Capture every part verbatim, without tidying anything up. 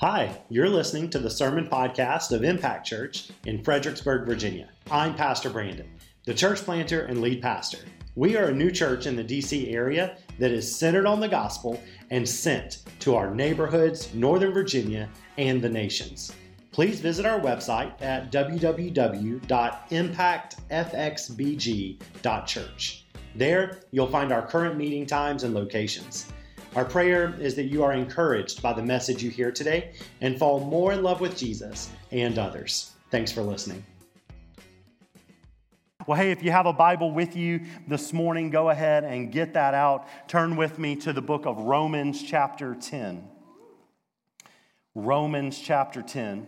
Hi, you're listening to the Sermon Podcast of Impact Church in Fredericksburg, Virginia. I'm Pastor Brandon, the church planter and lead pastor. We are a new church in the D C area that is centered on the gospel and sent to our neighborhoods, Northern Virginia, and the nations. Please visit our website at w w w dot impact f x b g dot church. There, you'll find our current meeting times and locations. Our prayer is that you are encouraged by the message you hear today and fall more in love with Jesus and others. Thanks for listening. Well, hey, if you have a Bible with you this morning, go ahead and get that out. Turn with me to the book of Romans chapter ten. Romans chapter ten.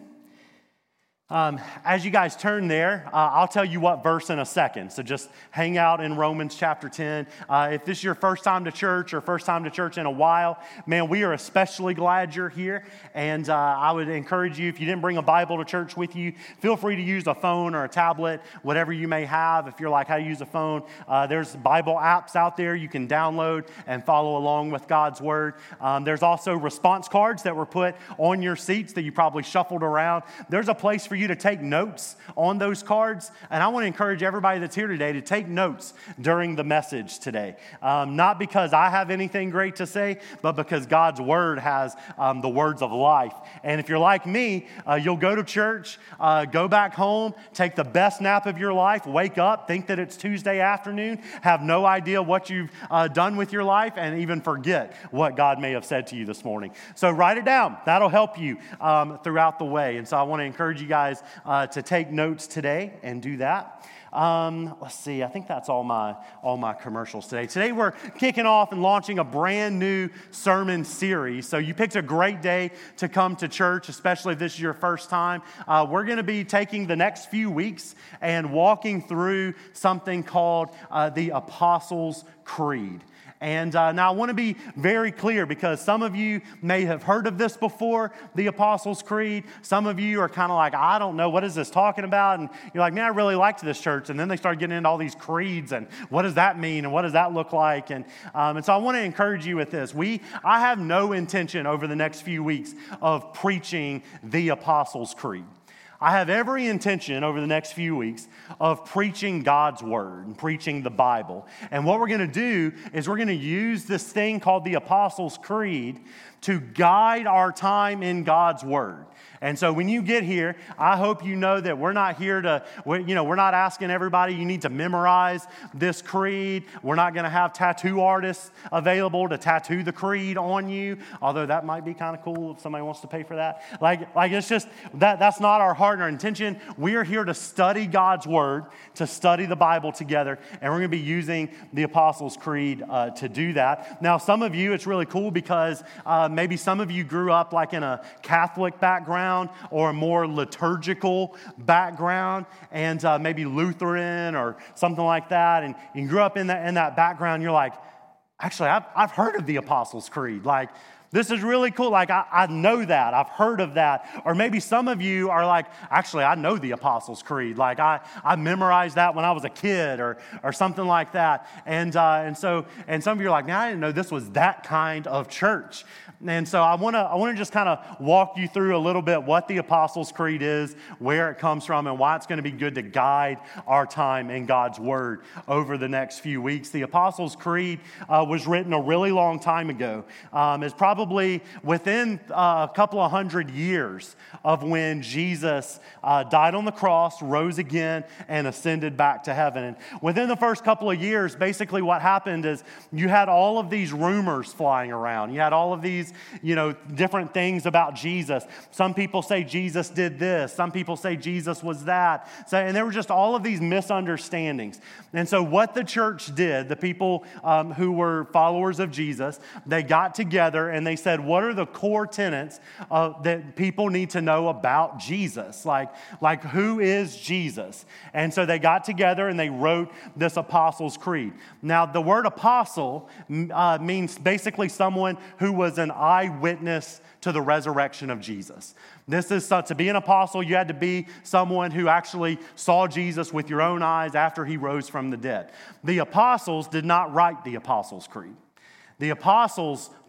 Um, as you guys turn there, uh, I'll tell you what verse in a second. So just hang out in Romans chapter ten. Uh, if this is your first time to church or first time to church in a while, man, we are especially glad you're here. And uh, I would encourage you, if you didn't bring a Bible to church with you, feel free to use a phone or a tablet, whatever you may have. If you're like, how to use a phone, uh, there's Bible apps out there you can download and follow along with God's Word. Um, there's also response cards that were put on your seats that you probably shuffled around. There's a place for you to take notes on those cards, and I want to encourage everybody that's here today to take notes during the message today. Um, not because I have anything great to say, but because God's Word has um, the words of life. And if you're like me, uh, you'll go to church, uh, go back home, take the best nap of your life, wake up, think that it's Tuesday afternoon, have no idea what you've uh, done with your life, and even forget what God may have said to you this morning. So write it down. That'll help you um, throughout the way. And so I want to encourage you guys Uh, to take notes today and do that. Um, let's see, I think that's all my all my commercials today. Today we're kicking off and launching a brand new sermon series. So you picked a great day to come to church, especially if this is your first time. Uh, we're going to be taking the next few weeks and walking through something called uh, the Apostles' Creed. And uh, now I want to be very clear because some of you may have heard of this before, the Apostles' Creed. Some of you are kind of like, I don't know, what is this talking about? And you're like, man, I really liked this church. And then they start getting into all these creeds and what does that mean and what does that look like? And um, and so I want to encourage you with this. We, I have no intention over the next few weeks of preaching the Apostles' Creed. I have every intention over the next few weeks of preaching God's Word and preaching the Bible. And what we're going to do is we're going to use this thing called the Apostles' Creed to guide our time in God's Word. And so when you get here, I hope you know that we're not here to, you know, we're not asking everybody you need to memorize this creed. We're not going to have tattoo artists available to tattoo the creed on you, although that might be kind of cool if somebody wants to pay for that. Like, like it's just, that that's not our heart and our intention. We are here to study God's Word, to study the Bible together, and we're going to be using the Apostles' Creed uh, to do that. Now, some of you, it's really cool because uh, maybe some of you grew up like in a Catholic background or a more liturgical background, and uh, maybe Lutheran or something like that, and you grew up in that in that background, you're like, actually, I've, I've heard of the Apostles' Creed. Like, this is really cool. Like, I, I know that. I've heard of that. Or maybe some of you are like, actually, I know the Apostles' Creed. Like, I, I memorized that when I was a kid or or something like that. And uh, and so, and some of you are like, man, I didn't know this was that kind of church. And so I want to I want to just kind of walk you through a little bit what the Apostles' Creed is, where it comes from, and why it's going to be good to guide our time in God's Word over the next few weeks. The Apostles' Creed uh, was written a really long time ago. Um, it's probably within uh, a couple of hundred years of when Jesus uh, died on the cross, rose again, and ascended back to heaven. And within the first couple of years, basically what happened is you had all of these rumors flying around. You had all of these you know, different things about Jesus. Some people say Jesus did this. Some people say Jesus was that. So, and there were just all of these misunderstandings. And so what the church did, the people um, who were followers of Jesus, they got together and they said, what are the core tenets uh, that people need to know about Jesus? Like, like, who is Jesus? And so they got together and they wrote this Apostles' Creed. Now, the word apostle uh, means basically someone who was an eyewitness to the resurrection of Jesus. This is to be an apostle, you had to be someone who actually saw Jesus with your own eyes after he rose from the dead. The apostles did not write the Apostles' Creed. The apostles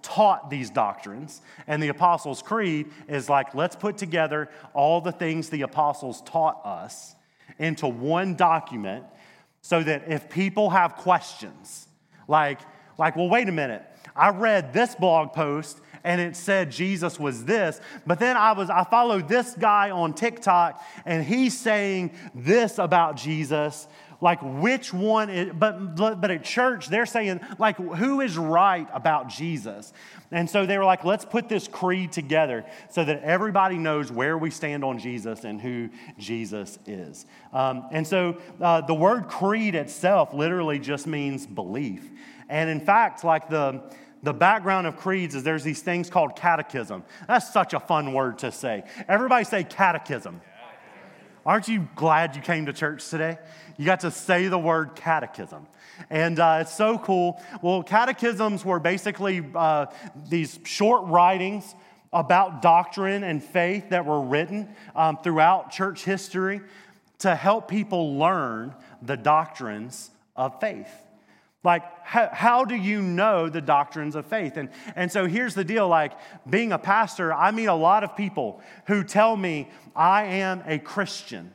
taught these doctrines. And the Apostles' Creed is like, let's put together all the things the apostles taught us into one document so that if people have questions, like, like, well, wait a minute, I read this blog post and it said Jesus was this, but then I was I followed this guy on TikTok and he's saying this about Jesus. Like, which one is, but, but at church, they're saying, like, who is right about Jesus? And so they were like, let's put this creed together so that everybody knows where we stand on Jesus and who Jesus is. Um, and so uh, the word creed itself literally just means belief. And in fact, like the, the background of creeds is there's these things called catechism. That's such a fun word to say. Everybody say catechism. Aren't you glad you came to church today? You got to say the word catechism. And uh, it's so cool. Well, catechisms were basically uh, these short writings about doctrine and faith that were written um, throughout church history to help people learn the doctrines of faith. Like, how, how do you know the doctrines of faith? And, and so here's the deal, like, being a pastor, I meet a lot of people who tell me, I am a Christian.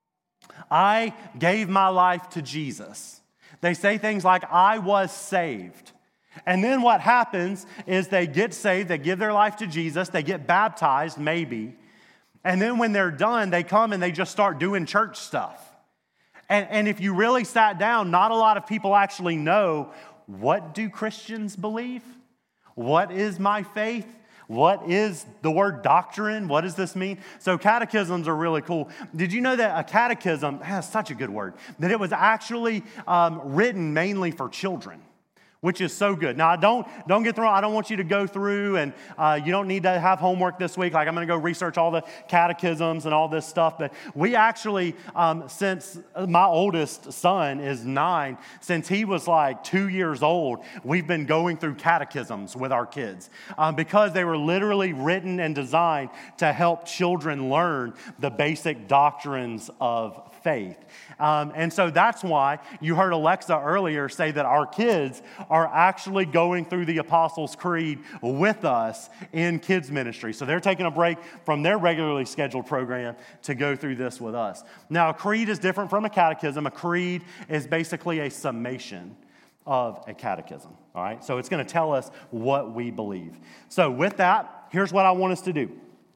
I gave my life to Jesus. They say things like, I was saved. And then what happens is they get saved, they give their life to Jesus, they get baptized, maybe. And then when they're done, they come and they just start doing church stuff. And, and if you really sat down, not a lot of people actually know, what do Christians believe? What is my faith? What is the word doctrine? What does this mean? So catechisms are really cool. Did you know that a catechism, that's such a good word, that it was actually um, written mainly for children? Which is so good. Now, don't don't get thrown. I don't want you to go through and uh, you don't need to have homework this week. Like, I'm going to go research all the catechisms and all this stuff. But we actually, um, since my oldest son is nine, since he was like two years old, we've been going through catechisms with our kids um, because they were literally written and designed to help children learn the basic doctrines of faith. Um, and so that's why you heard Alexa earlier say that our kids are actually going through the Apostles' Creed with us in kids ministry. So they're taking a break from their regularly scheduled program to go through this with us. Now, a creed is different from a catechism. A creed is basically a summation of a catechism, all right? So it's going to tell us what we believe. So with that, here's what I want us to do.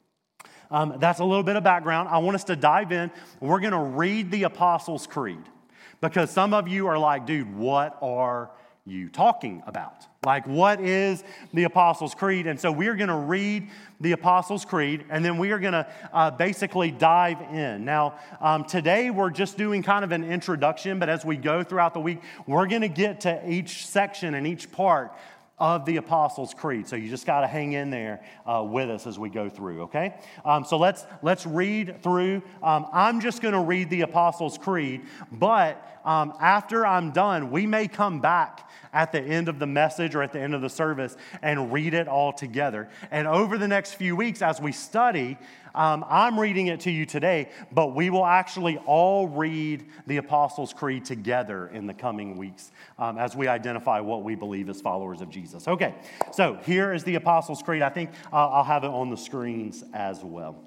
Um, that's a little bit of background. I want us to dive in. We're going to read the Apostles' Creed because some of you are like, dude, what are you talking about? Like, what is the Apostles' Creed? And so we're going to read the Apostles' Creed, and then we are going to uh, basically dive in. Now, um, today we're just doing kind of an introduction, but as we go throughout the week, we're going to get to each section and each part of the Apostles' Creed. So you just got to hang in there uh, with us as we go through, okay? Um, so let's let's read through. Um, I'm just going to read the Apostles' Creed, but um, after I'm done, we may come back at the end of the message or at the end of the service and read it all together. And over the next few weeks as we study, um, I'm reading it to you today, but we will actually all read the Apostles' Creed together in the coming weeks um, as we identify what we believe as followers of Jesus. Okay, so here is the Apostles' Creed. I think uh, I'll have it on the screens as well.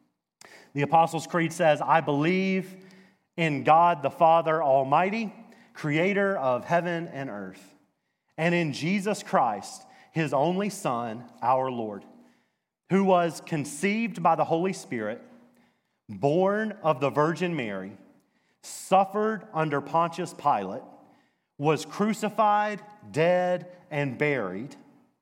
The Apostles' Creed says, I believe in God the Father Almighty, creator of heaven and earth, and in Jesus Christ, his only Son, our Lord, who was conceived by the Holy Spirit, born of the Virgin Mary, suffered under Pontius Pilate, was crucified, dead, and buried.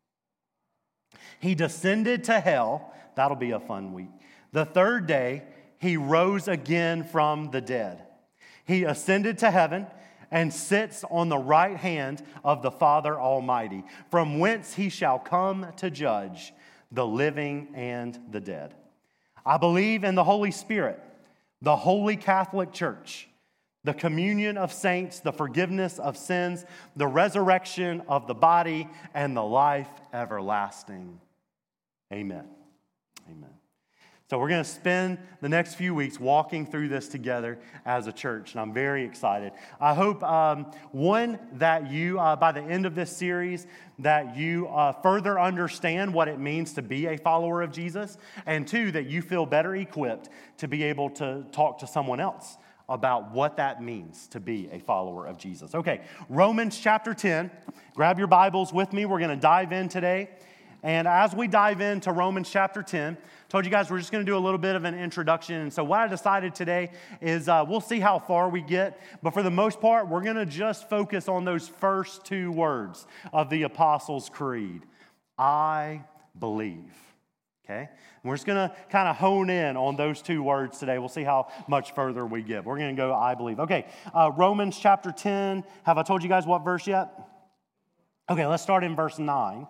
He descended to hell. That'll be a fun week. The third day, he rose again from the dead. He ascended to heaven and sits on the right hand of the Father Almighty, from whence he shall come to judge the living and the dead. I believe in the Holy Spirit, the Holy Catholic Church, the communion of saints, the forgiveness of sins, the resurrection of the body, and the life everlasting. Amen. Amen. So we're going to spend the next few weeks walking through this together as a church, and I'm very excited. I hope, um, one, that you, uh, by the end of this series, that you uh, further understand what it means to be a follower of Jesus, and two, that you feel better equipped to be able to talk to someone else about what that means to be a follower of Jesus. Okay, Romans chapter ten. Grab your Bibles with me. We're going to dive in today. And as we dive into Romans chapter ten, told you guys we're just going to do a little bit of an introduction. And so what I decided today is uh, we'll see how far we get. But for the most part, we're going to just focus on those first two words of the Apostles' Creed. I believe. Okay? And we're just going to kind of hone in on those two words today. We'll see how much further we get. We're going to go, I believe. Okay, uh, Romans chapter ten. Have I told you guys what verse yet? Okay, let's start in verse nine.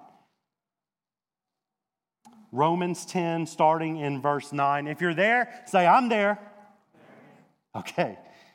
Romans ten, starting in verse nine. If you're there, say, I'm there. Okay.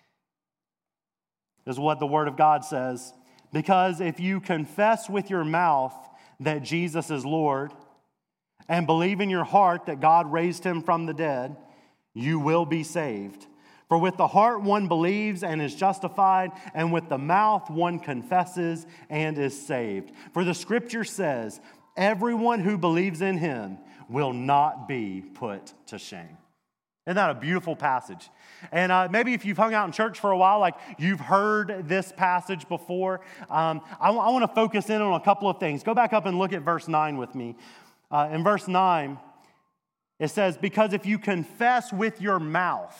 This is what the Word of God says. Because if you confess with your mouth that Jesus is Lord and believe in your heart that God raised him from the dead, you will be saved. For with the heart one believes and is justified, and with the mouth one confesses and is saved. For the Scripture says, everyone who believes in him will not be put to shame. Isn't that a beautiful passage? And uh, maybe if you've hung out in church for a while, like you've heard this passage before, um, I, w- I want to focus in on a couple of things. Go back up and look at verse nine with me. Uh, in verse nine, it says, because if you confess with your mouth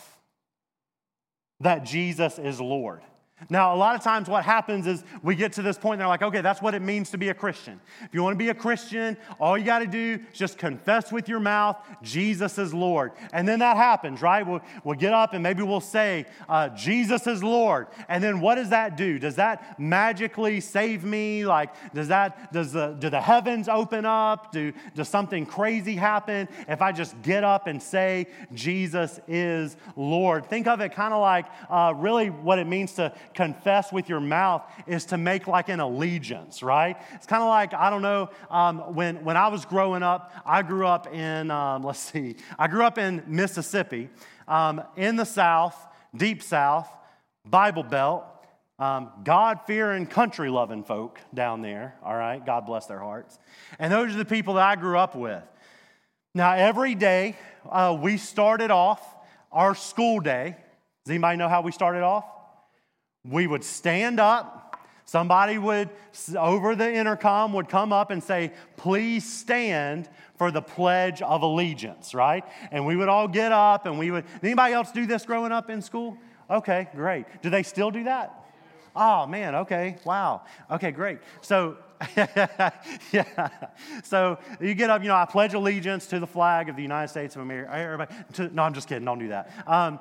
that Jesus is Lord. Now, a lot of times what happens is we get to this point and they're like, okay, that's what it means to be a Christian. If you want to be a Christian, all you got to do is just confess with your mouth, Jesus is Lord. And then that happens, right? We'll, we'll get up and maybe we'll say, uh, Jesus is Lord. And then what does that do? Does that magically save me? Like, does that, does the, do the heavens open up? Do, does something crazy happen if I just get up and say, Jesus is Lord? Think of it kind of like uh, really what it means to confess with your mouth is to make like an allegiance, right? It's kind of like, I don't know, um, when, when I was growing up, I grew up in, um, let's see, I grew up in Mississippi, um, in the South, deep South, Bible Belt, um, God-fearing, country-loving folk down there, all right? God bless their hearts. And those are the people that I grew up with. Now, every day, uh, we started off our school day. Does anybody know how we started off? We would stand up, somebody would, over the intercom, would come up and say, please stand for the Pledge of Allegiance, right? And we would all get up and we would, did anybody else do this growing up in school? Okay, great. Do they still do that? Oh, man, okay, wow. Okay, great. So, yeah. So you get up, you know, I pledge allegiance to the flag of the United States of America. Everybody, to, no, I'm just kidding. Don't do that. Um,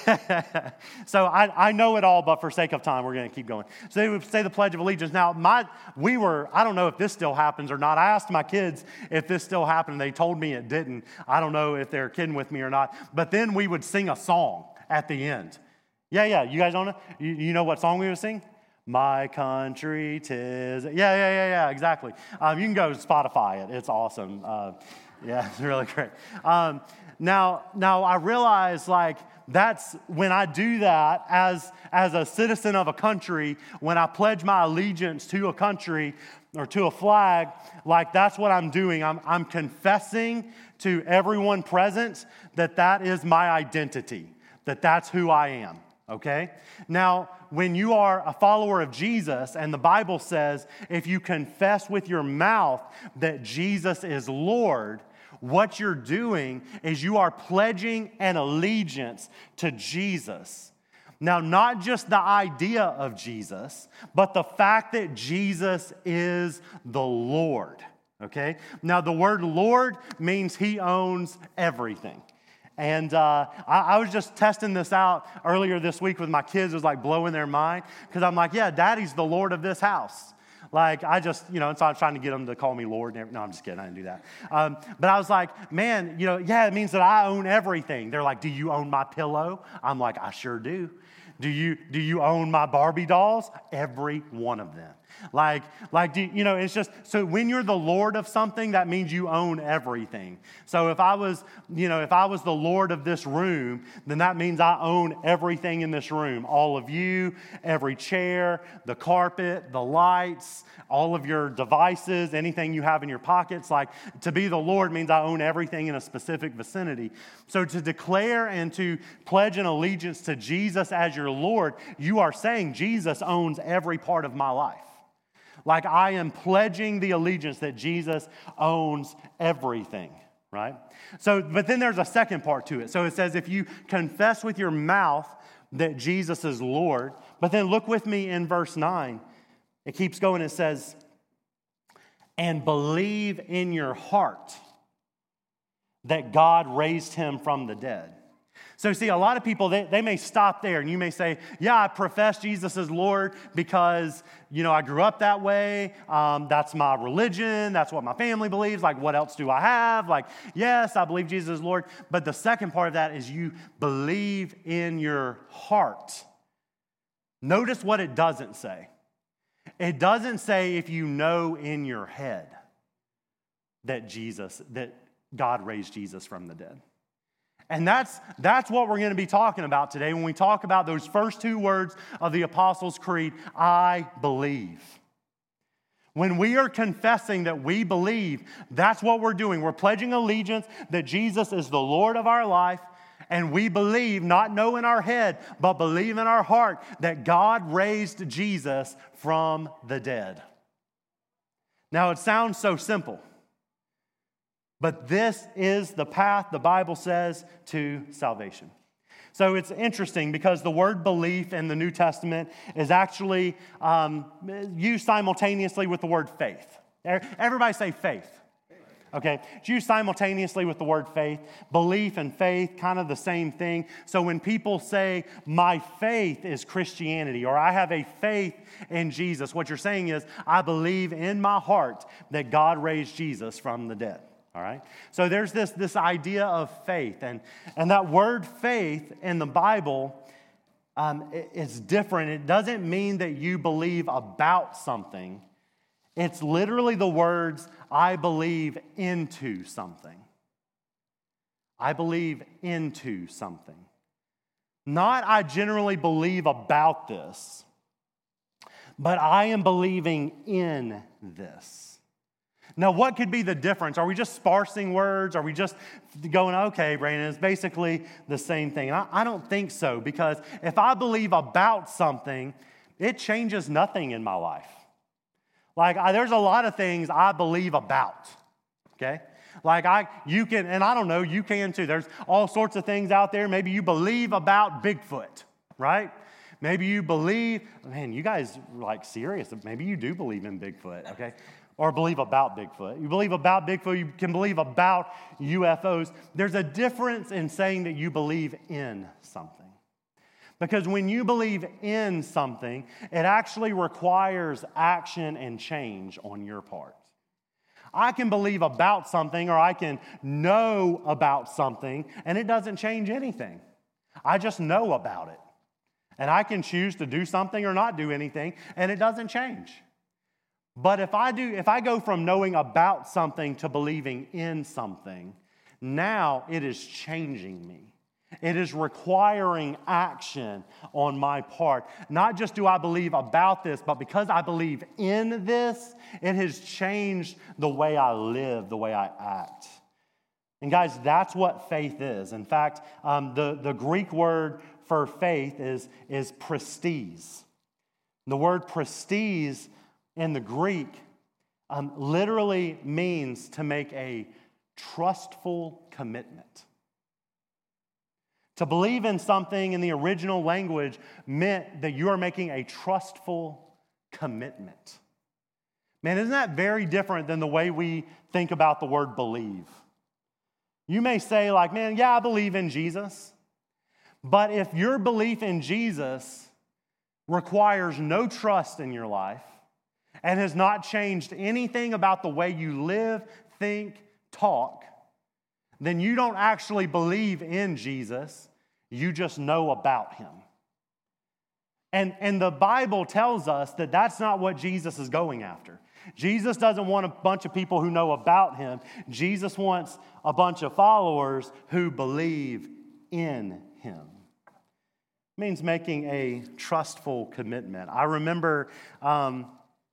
so I, I know it all, but for sake of time, we're going to keep going. So they would say the Pledge of Allegiance. Now, my we were, I don't know if this still happens or not. I asked my kids if this still happened. They told me it didn't. I don't know if they're kidding with me or not. But then we would sing a song at the end. Yeah, yeah. You guys don't know? You, you know what song we would sing? My country 'tis. Yeah, yeah, yeah, yeah, exactly. Um, you can go Spotify it. It's awesome. Uh, yeah, it's really great. Um, now, now I realize like that's when I do that as, as a citizen of a country, when I pledge my allegiance to a country or to a flag, like that's what I'm doing. I'm, I'm confessing to everyone present that that is my identity, that that's who I am. Okay? Now, when you are a follower of Jesus, and the Bible says, if you confess with your mouth that Jesus is Lord, what you're doing is you are pledging an allegiance to Jesus. Now, not just the idea of Jesus, but the fact that Jesus is the Lord. Okay? Now, the word Lord means he owns everything. And uh, I, I was just testing this out earlier this week with my kids. It was like blowing their mind because I'm like, yeah, Daddy's the Lord of this house. Like, I just, you know, and so I was trying to get them to call me Lord. No, I'm just kidding. I didn't do that. Um, but I was like, man, you know, yeah, it means that I own everything. They're like, do you own my pillow? I'm like, I sure do. Do you, do you own my Barbie dolls? Every one of them. Like, like do, you know, it's just, so when you're the Lord of something, that means you own everything. So if I was, you know, if I was the Lord of this room, then that means I own everything in this room. All of you, every chair, the carpet, the lights, all of your devices, anything you have in your pockets. Like, to be the Lord means I own everything in a specific vicinity. So to declare and to pledge an allegiance to Jesus as your Lord, you are saying Jesus owns every part of my life. Like, I am pledging the allegiance that Jesus owns everything, right? So, but then there's a second part to it. So it says, if you confess with your mouth that Jesus is Lord, but then look with me in verse nine. It keeps going. It says, and believe in your heart that God raised him from the dead. So see, a lot of people, they, they may stop there, and you may say, yeah, I profess Jesus as Lord because, you know, I grew up that way. Um, that's my religion. That's what my family believes. Like, what else do I have? Like, yes, I believe Jesus is Lord. But the second part of that is you believe in your heart. Notice what it doesn't say. It doesn't say if you know in your head that Jesus, that God raised Jesus from the dead. And that's, that's what we're going to be talking about today when we talk about those first two words of the Apostles' Creed, I believe. When we are confessing that we believe, that's what we're doing. We're pledging allegiance that Jesus is the Lord of our life, and we believe, not know in our head, but believe in our heart that God raised Jesus from the dead. Now, it sounds so simple. But this is the path, the Bible says, to salvation. So it's interesting because the word belief in the New Testament is actually um, used simultaneously with the word faith. Everybody say faith. Okay, it's used simultaneously with the word faith. Belief and faith, kind of the same thing. So when people say, my faith is Christianity, or I have a faith in Jesus, what you're saying is, I believe in my heart that God raised Jesus from the dead. All right? So there's this, this idea of faith. And, and that word faith in the Bible um, it, it's different. It doesn't mean that you believe about something. It's literally the words, I believe into something. I believe into something. Not I generally believe about this, but I am believing in this. Now, what could be the difference? Are we just sparsing words? Are we just going, okay, Brandon, it's basically the same thing? And I, I don't think so, because if I believe about something, it changes nothing in my life. Like, I, there's a lot of things I believe about, okay? Like, I, you can, and I don't know, you can too. There's all sorts of things out there. Maybe you believe about Bigfoot, right? Maybe you believe, man, you guys are like serious. Maybe you do believe in Bigfoot, okay? Or believe about Bigfoot. You believe about Bigfoot, you can believe about U F Os. There's a difference in saying that you believe in something. Because when you believe in something, it actually requires action and change on your part. I can believe about something, or I can know about something, and it doesn't change anything. I just know about it. And I can choose to do something or not do anything, and it doesn't change. But if I do, if I go from knowing about something to believing in something, now it is changing me. It is requiring action on my part. Not just do I believe about this, but because I believe in this, it has changed the way I live, the way I act. And guys, that's what faith is. In fact, um, the, the Greek word for faith is, is pistis. The word pistis in the Greek um, literally means to make a trustful commitment. To believe in something in the original language meant that you are making a trustful commitment. Man, isn't that very different than the way we think about the word believe? You may say like, man, yeah, I believe in Jesus. But if your belief in Jesus requires no trust in your life and has not changed anything about the way you live, think, talk, then you don't actually believe in Jesus, you just know about him. And, and the Bible tells us that that's not what Jesus is going after. Jesus doesn't want a bunch of people who know about him. Jesus wants a bunch of followers who believe in him. It means making a trustful commitment. I remember um,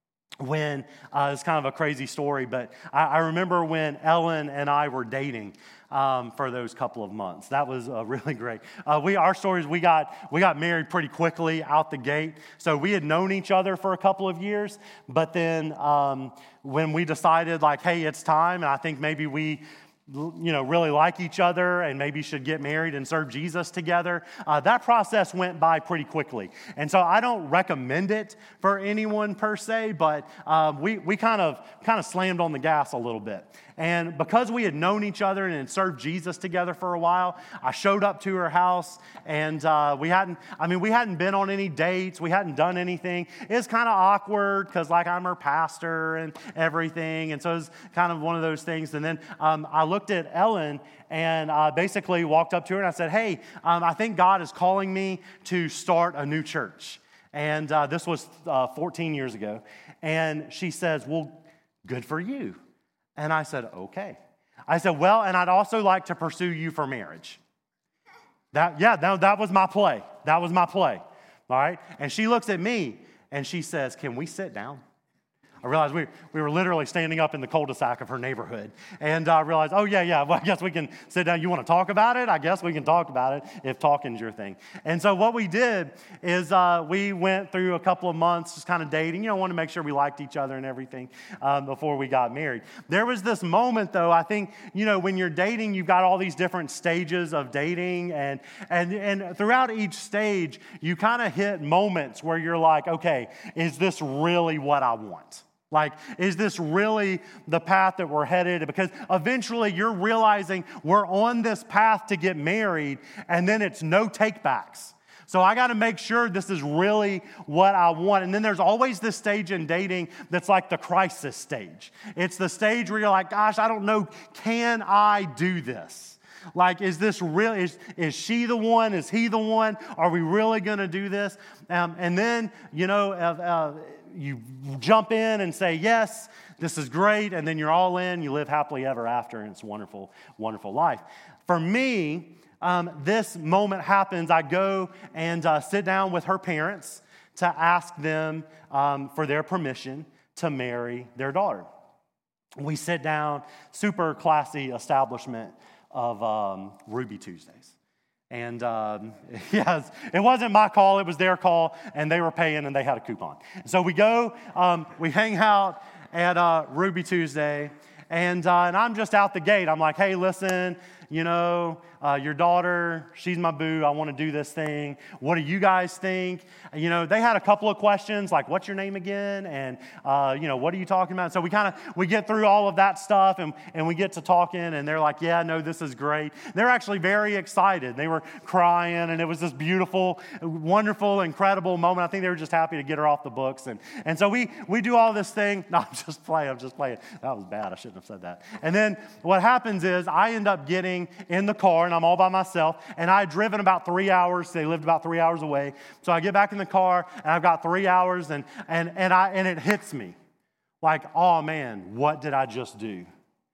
when, uh, it's kind of a crazy story, but I, I remember when Ellen and I were dating um, for those couple of months. That was uh, really great. Uh, we, our stories, we got, we got married pretty quickly out the gate. So we had known each other for a couple of years, but then um, when we decided like, hey, it's time, and I think maybe we you know, really like each other and maybe should get married and serve Jesus together. Uh, that process went by pretty quickly. And so I don't recommend it for anyone per se, but uh, we, we kind of kind of slammed on the gas a little bit. And because we had known each other and had served Jesus together for a while, I showed up to her house, and uh, we hadn't, I mean, we hadn't been on any dates. We hadn't done anything. It was kind of awkward because, like, I'm her pastor and everything. And so it was kind of one of those things. And then um, I looked at Ellen and uh, basically walked up to her and I said, hey, um, I think God is calling me to start a new church. And uh, this was uh, fourteen years ago. And she says, well, good for you. And I said, okay. I said, well, and I'd also like to pursue you for marriage. That, yeah, that, that was my play. That was my play. All right. And she looks at me and she says, can we sit down? I realized we, we were literally standing up in the cul-de-sac of her neighborhood. And I realized, oh, yeah, yeah, well, I guess we can sit down. You want to talk about it? I guess we can talk about it if talking's your thing. And so what we did is uh, we went through a couple of months just kind of dating. You know, wanted to make sure we liked each other and everything um, before we got married. There was this moment, though, I think, you know, when you're dating, you've got all these different stages of dating. And, and, and throughout each stage, you kind of hit moments where you're like, okay, is this really what I want? Like, is this really the path that we're headed? Because eventually you're realizing we're on this path to get married, and then it's no takebacks. So I got to make sure this is really what I want. And then there's always this stage in dating that's like the crisis stage. It's the stage where you're like, gosh, I don't know, can I do this? Like, is this real? Is, is she the one? Is he the one? Are we really going to do this? Um, and then, you know, uh, uh, you jump in and say, yes, this is great. And then you're all in. You live happily ever after. And it's a wonderful, wonderful life. For me, um, this moment happens. I go and uh, sit down with her parents to ask them um, for their permission to marry their daughter. We sit down, super classy establishment of um, Ruby Tuesdays. And um, yes, it wasn't my call, it was their call, and they were paying and they had a coupon. So we go, um, we hang out at uh, Ruby Tuesday, and, uh, and I'm just out the gate. I'm like, hey, listen, you know, uh, your daughter, she's my boo. I want to do this thing. What do you guys think? You know, they had a couple of questions like, what's your name again? And, uh, you know, what are you talking about? So we kind of, we get through all of that stuff and, and we get to talking and they're like, yeah, no, this is great. They're actually very excited. They were crying and it was this beautiful, wonderful, incredible moment. I think they were just happy to get her off the books. And, and so we, we do all this thing. No, I'm just playing. I'm just playing. That was bad. I shouldn't have said that. And then what happens is I end up getting in the car and I'm all by myself, and I had driven about three hours. They lived about three hours away. So I get back in the car, and I've got three hours, and and and I and it hits me, like, oh man, what did I just do?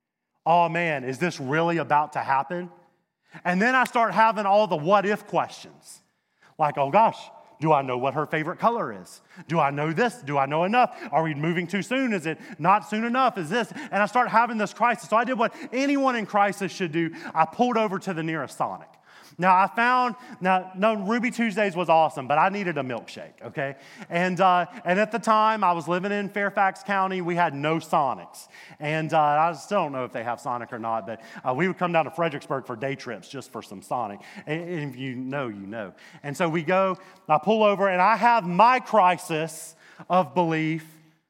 Oh man, is this really about to happen? And then I start having all the what if questions, like, oh gosh, do I know what her favorite color is? Do I know this? Do I know enough? Are we moving too soon? Is it not soon enough? Is this? And I start having this crisis. So I did what anyone in crisis should do. I pulled over to the nearest Sonic. Now, I found, now, no, Ruby Tuesdays was awesome, but I needed a milkshake, okay? And uh, and at the time, I was living in Fairfax County. We had no Sonics. And uh, I still don't know if they have Sonic or not, but uh, we would come down to Fredericksburg for day trips just for some Sonic. And, and if you know, you know. And so we go, I pull over, and I have my crisis of belief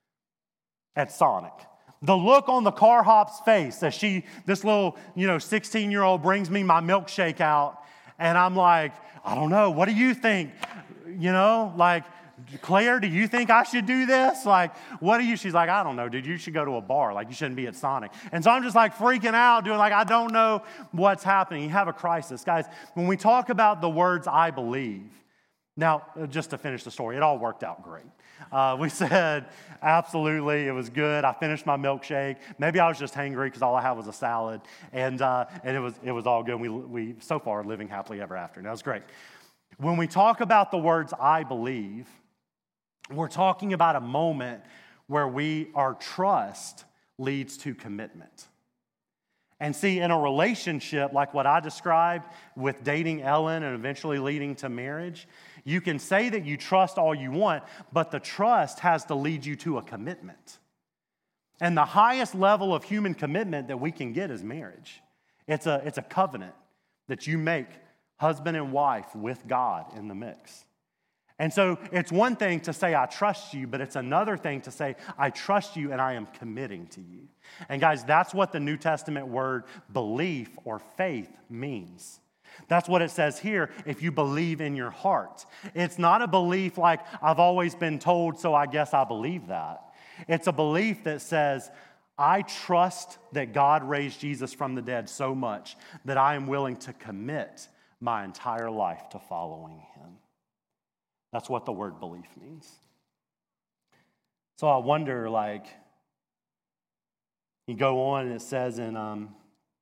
at Sonic. The look on the car hop's face as she, this little, you know, sixteen-year-old brings me my milkshake out, and I'm like, I don't know, what do you think? You know, like, Claire, do you think I should do this? Like, what do you, she's like, I don't know, dude, you should go to a bar, like, you shouldn't be at Sonic. And so I'm just like freaking out, doing like, I don't know what's happening. You have a crisis. Guys, when we talk about the words I believe, Now, just to finish the story, it all worked out great. Uh, we said, absolutely, it was good. I finished my milkshake. Maybe I was just hangry because all I had was a salad, and uh, and it was it was all good. We we so far are living happily ever after, and that was great. When we talk about the words "I believe," we're talking about a moment where we our trust leads to commitment. And see, in a relationship like what I described with dating Ellen and eventually leading to marriage, you can say that you trust all you want, but the trust has to lead you to a commitment. And the highest level of human commitment that we can get is marriage. It's a, it's a covenant that you make husband and wife with God in the mix. And so it's one thing to say, I trust you, but it's another thing to say, I trust you and I am committing to you. And guys, that's what the New Testament word belief or faith means. That's what it says here, if you believe in your heart. It's not a belief like, I've always been told, so I guess I believe that. It's a belief that says, I trust that God raised Jesus from the dead so much that I am willing to commit my entire life to following him. That's what the word belief means. So I wonder, like, you go on and it says in um,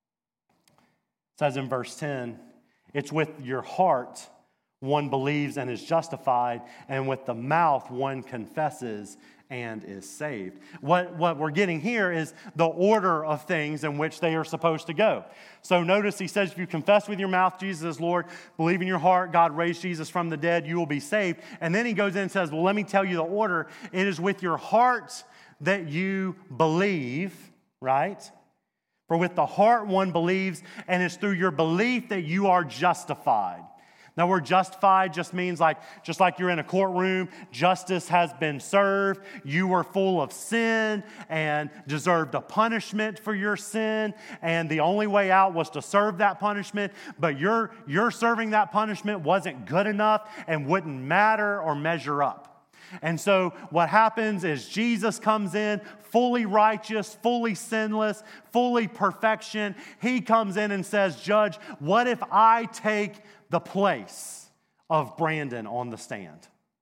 it says in verse ten, it's with your heart one believes and is justified, and with the mouth one confesses and is saved. What, what we're getting here is the order of things in which they are supposed to go. So notice he says, if you confess with your mouth Jesus is Lord, believe in your heart God raised Jesus from the dead, you will be saved. And then he goes in and says, well, let me tell you the order. It is with your heart that you believe, right? For with the heart one believes, and it's through your belief that you are justified. Now, word justified just means like, just like you're in a courtroom, justice has been served. You were full of sin and deserved a punishment for your sin. And the only way out was to serve that punishment. But your, your serving that punishment wasn't good enough and wouldn't matter or measure up. And so what happens is Jesus comes in fully righteous, fully sinless, fully perfection. He comes in and says, Judge, what if I take the place of Brandon on the stand?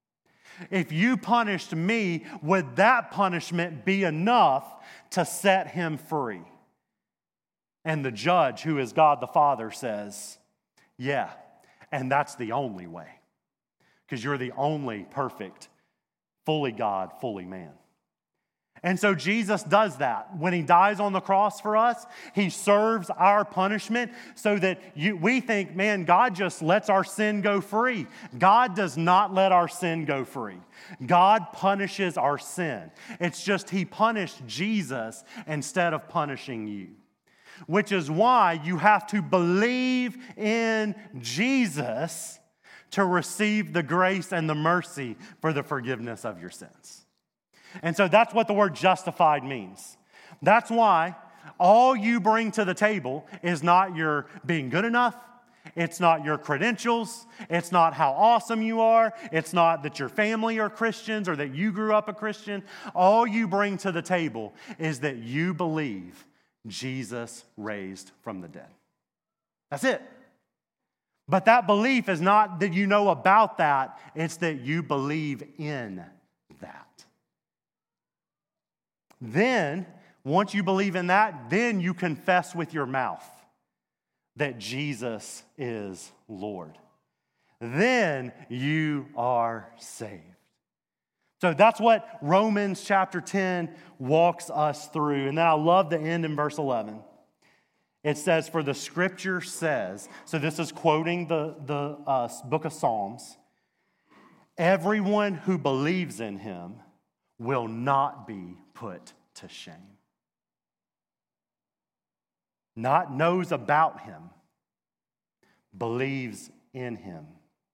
If you punished me, would that punishment be enough to set him free? And the judge, who is God the Father, says, yeah, and that's the only way, because you're the only perfect, fully God, fully man. And so Jesus does that. When he dies on the cross for us, he serves our punishment so that you, we think, man, God just lets our sin go free. God does not let our sin go free. God punishes our sin. It's just he punished Jesus instead of punishing you, which is why you have to believe in Jesus to receive the grace and the mercy for the forgiveness of your sins. And so that's what the word justified means. That's why all you bring to the table is not your being good enough. It's not your credentials. It's not how awesome you are. It's not that your family are Christians or that you grew up a Christian. All you bring to the table is that you believe Jesus raised from the dead. That's it. But that belief is not that you know about that. It's that you believe in that. Then, once you believe in that, then you confess with your mouth that Jesus is Lord. Then you are saved. So that's what Romans chapter ten walks us through. And then I love the end in verse eleven. It says, for the scripture says, so this is quoting the, the uh, book of Psalms, everyone who believes in him will not be put to shame. Not knows about him, believes in him.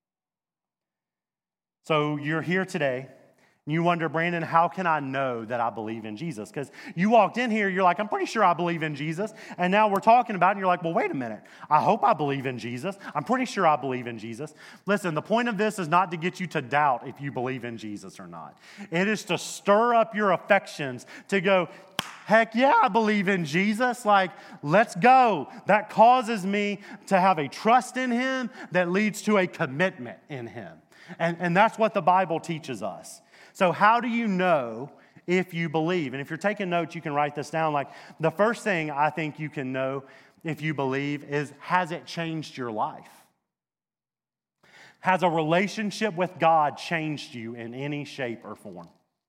So you're here today, and you wonder, Brandon, how can I know that I believe in Jesus? Because you walked in here, you're like, I'm pretty sure I believe in Jesus. And now we're talking about it, and you're like, well, wait a minute. I hope I believe in Jesus. I'm pretty sure I believe in Jesus. Listen, the point of this is not to get you to doubt if you believe in Jesus or not. It is to stir up your affections, to go, heck yeah, I believe in Jesus. Like, let's go. That causes me to have a trust in him that leads to a commitment in him. And, and that's what the Bible teaches us. So how do you know if you believe? And if you're taking notes, you can write this down. Like, the first thing I think you can know if you believe is, has it changed your life? Has a relationship with God changed you in any shape or form?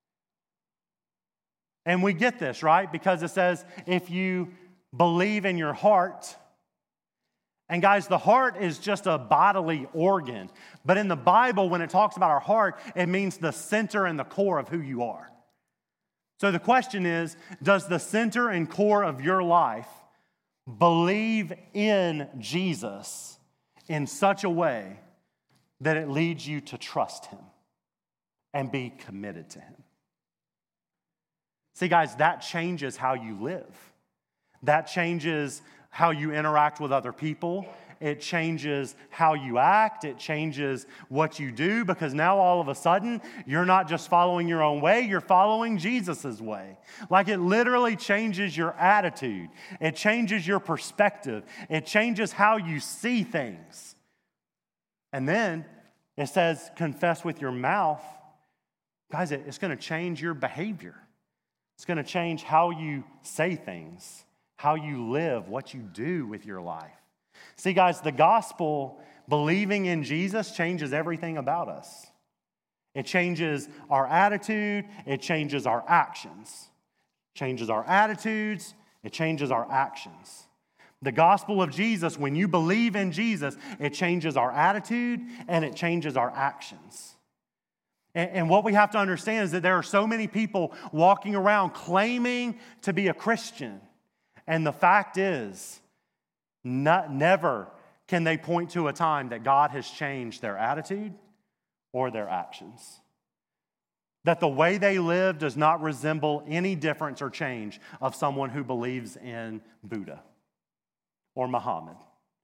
And we get this, right? Because it says, if you believe in your heart. And guys, the heart is just a bodily organ. But in the Bible, when it talks about our heart, it means the center and the core of who you are. So the question is, does the center and core of your life believe in Jesus in such a way that it leads you to trust him and be committed to him? See, guys, that changes how you live. That changes how you interact with other people. It changes how you act. It changes what you do, because now all of a sudden, you're not just following your own way, you're following Jesus' way. Like, it literally changes your attitude. It changes your perspective. It changes how you see things. And then it says, confess with your mouth. Guys, it's going to change your behavior. It's going to change how you say things, how you live, what you do with your life. See, guys, the gospel, believing in Jesus, changes everything about us. It changes our attitude. It changes our actions. It changes our attitudes. It changes our actions. The gospel of Jesus, when you believe in Jesus, it changes our attitude and it changes our actions. And what we have to understand is that there are so many people walking around claiming to be a Christian. And the fact is, not, never can they point to a time that God has changed their attitude or their actions. That the way they live does not resemble any difference or change of someone who believes in Buddha or Muhammad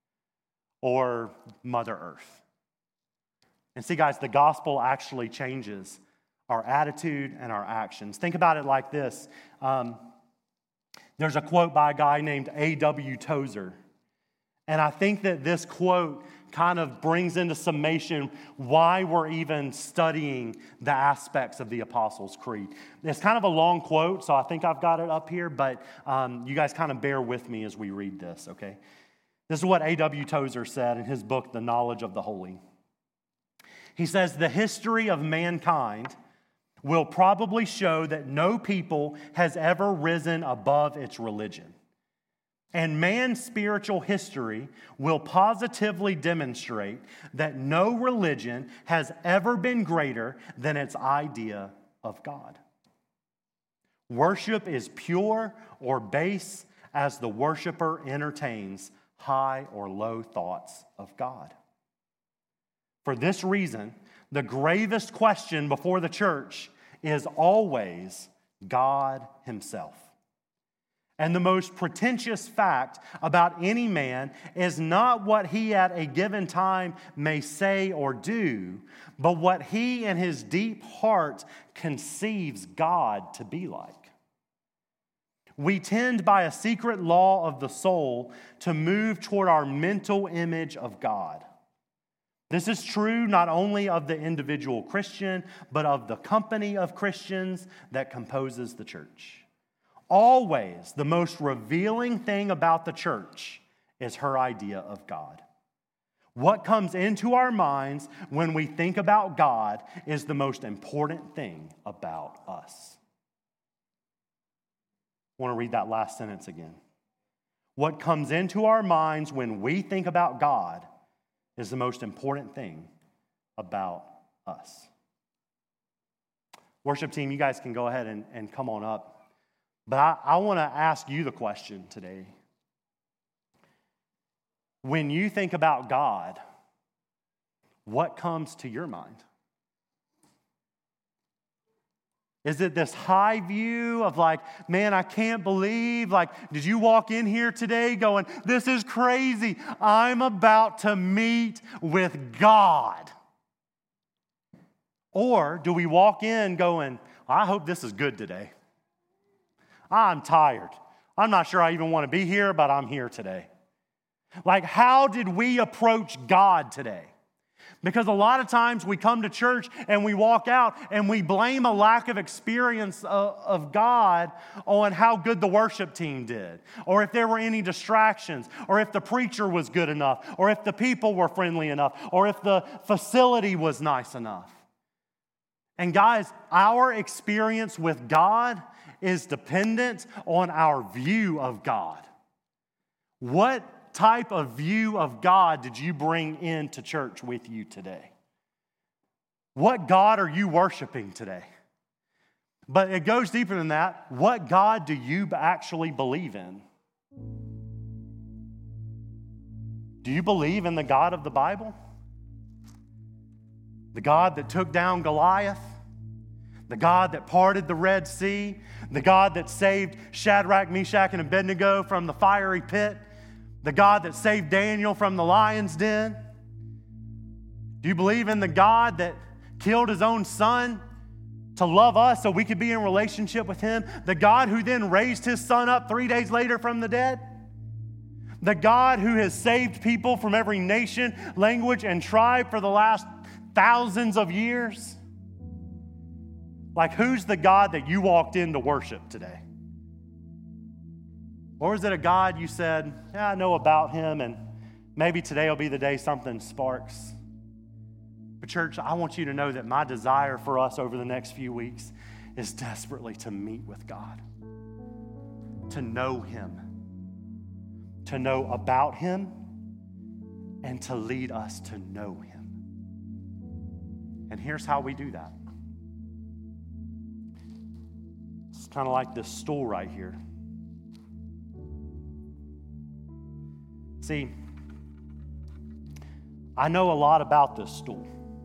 or Mother Earth. And see, guys, the gospel actually changes our attitude and our actions. Think about it like this. Um, there's a quote by a guy named A W Tozer. And I think that this quote kind of brings into summation why we're even studying the aspects of the Apostles' Creed. It's kind of a long quote, so I think I've got it up here, but um, you guys kind of bear with me as we read this, okay? This is what A W Tozer said in his book, The Knowledge of the Holy. He says, the history of mankind will probably show that no people has ever risen above its religion. And man's spiritual history will positively demonstrate that no religion has ever been greater than its idea of God. Worship is pure or base as the worshiper entertains high or low thoughts of God. For this reason, the gravest question before the church is always God himself. And the most pretentious fact about any man is not what he at a given time may say or do, but what he in his deep heart conceives God to be like. We tend by a secret law of the soul to move toward our mental image of God. This is true not only of the individual Christian, but of the company of Christians that composes the church. Always, the most revealing thing about the church is her idea of God. What comes into our minds when we think about God is the most important thing about us. I want to read that last sentence again. What comes into our minds when we think about God is the most important thing about us. Worship team, you guys can go ahead and, and come on up. But I, I want to ask you the question today. When you think about God, what comes to your mind? Is it this high view of like, man, I can't believe, like, did you walk in here today going, this is crazy. I'm about to meet with God. Or do we walk in going, I hope this is good today. I'm tired. I'm not sure I even want to be here, but I'm here today. Like, how did we approach God today? Because a lot of times we come to church and we walk out and we blame a lack of experience of, of God on how good the worship team did, or if there were any distractions, or if the preacher was good enough, or if the people were friendly enough, or if the facility was nice enough. And guys, our experience with God is dependent on our view of God. What type of view of God did you bring into church with you today? What God are you worshiping today? But it goes deeper than that. What God do you actually believe in? Do you believe in the God of the Bible? The God that took down Goliath? The God that parted the Red Sea? The God that saved Shadrach, Meshach, and Abednego from the fiery pit? The God that saved Daniel from the lion's den? Do you believe in the God that killed his own son to love us so we could be in relationship with him? The God who then raised his son up three days later from the dead? The God who has saved people from every nation, language, and tribe for the last thousands of years? Like, who's the God that you walked in to worship today? Or is it a God you said, yeah, I know about him, and maybe today will be the day something sparks? But church, I want you to know that my desire for us over the next few weeks is desperately to meet with God, to know him, to know about him, and to lead us to know him. And here's how we do that. It's kind of like this stool right here. See, I know a lot about this stool.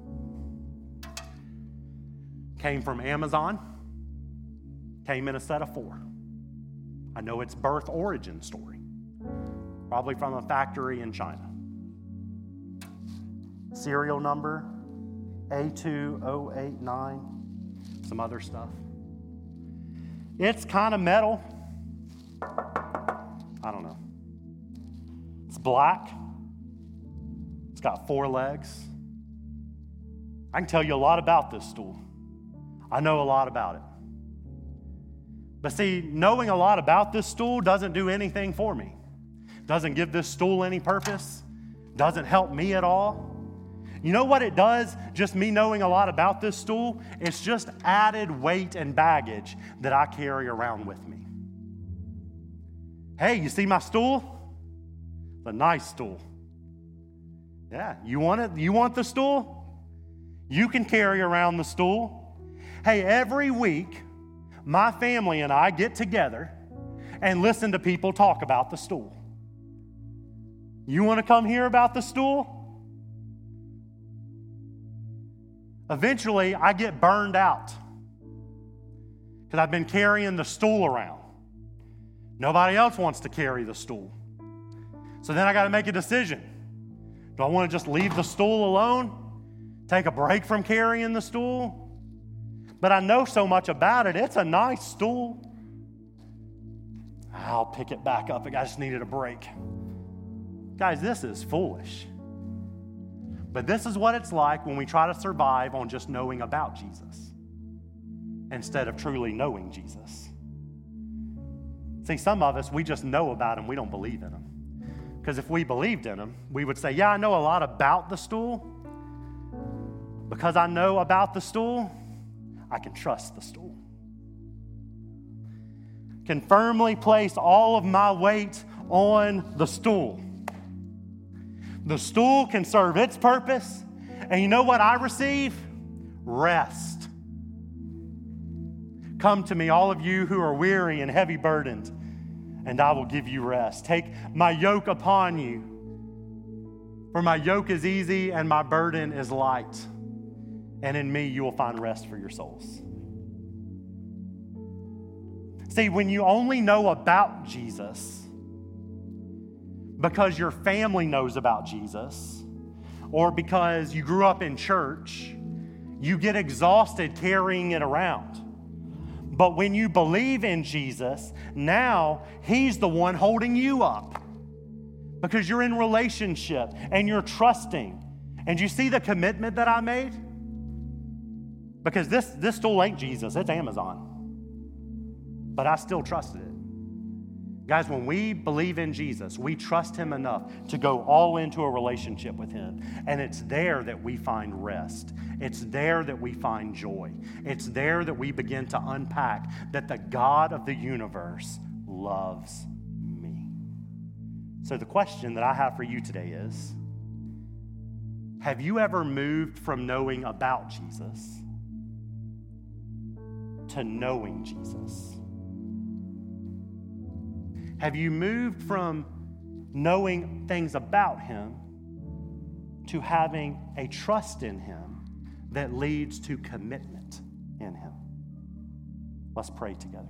Came from Amazon, came in a set of four. I know its birth origin story, probably from a factory in China. Serial number A two oh eight nine, some other stuff. It's kind of metal. I don't know. It's black. It's got four legs. I can tell you a lot about this stool. I know a lot about it. But see, knowing a lot about this stool doesn't do anything for me. Doesn't give this stool any purpose. Doesn't help me at all. You know what it does? Just me knowing a lot about this stool, it's just added weight and baggage that I carry around with me. Hey, you see my stool? It's a nice stool. Yeah, you want it? You want the stool? You can carry around the stool. Hey, every week, my family and I get together and listen to people talk about the stool. You want to come hear about the stool? Eventually, I get burned out because I've been carrying the stool around. Nobody else wants to carry the stool. So then I got to make a decision. Do I want to just leave the stool alone? Take a break from carrying the stool? But I know so much about it. It's a nice stool. I'll pick it back up. I just needed a break. Guys, this is foolish. But this is what it's like when we try to survive on just knowing about Jesus instead of truly knowing Jesus. See, some of us, we just know about him. We don't believe in him. Because if we believed in him, we would say, yeah, I know a lot about the stool. Because I know about the stool, I can trust the stool. Can firmly place all of my weight on the stool. The stool can serve its purpose. And you know what I receive? Rest. Come to me, all of you who are weary and heavy burdened, and I will give you rest. Take my yoke upon you, for my yoke is easy and my burden is light. And in me you will find rest for your souls. See, when you only know about Jesus because your family knows about Jesus, or because you grew up in church, you get exhausted carrying it around. But when you believe in Jesus, now he's the one holding you up because you're in relationship and you're trusting And you see the commitment that I made? Because this, this still ain't Jesus, it's Amazon. But I still trusted it. Guys, when we believe in Jesus, we trust him enough to go all into a relationship with him. And it's there that we find rest. It's there that we find joy. It's there that we begin to unpack that the God of the universe loves me. So the question that I have for you today is, have you ever moved from knowing about Jesus to knowing Jesus? Have you moved from knowing things about him to having a trust in him that leads to commitment in him? Let's pray together.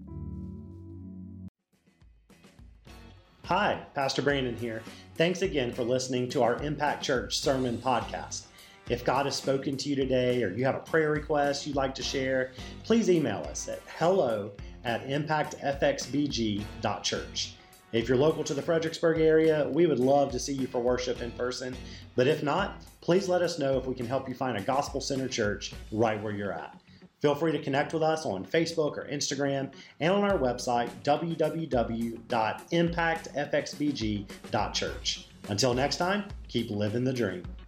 Hi, Pastor Brandon here. Thanks again for listening to our Impact Church Sermon Podcast. If God has spoken to you today or you have a prayer request you'd like to share, please email us at hello at impact f x b g dot church. If you're local to the Fredericksburg area, we would love to see you for worship in person. But if not, please let us know if we can help you find a gospel-centered church right where you're at. Feel free to connect with us on Facebook or Instagram and on our website, w w w dot impact f x b g dot church. Until next time, keep living the dream.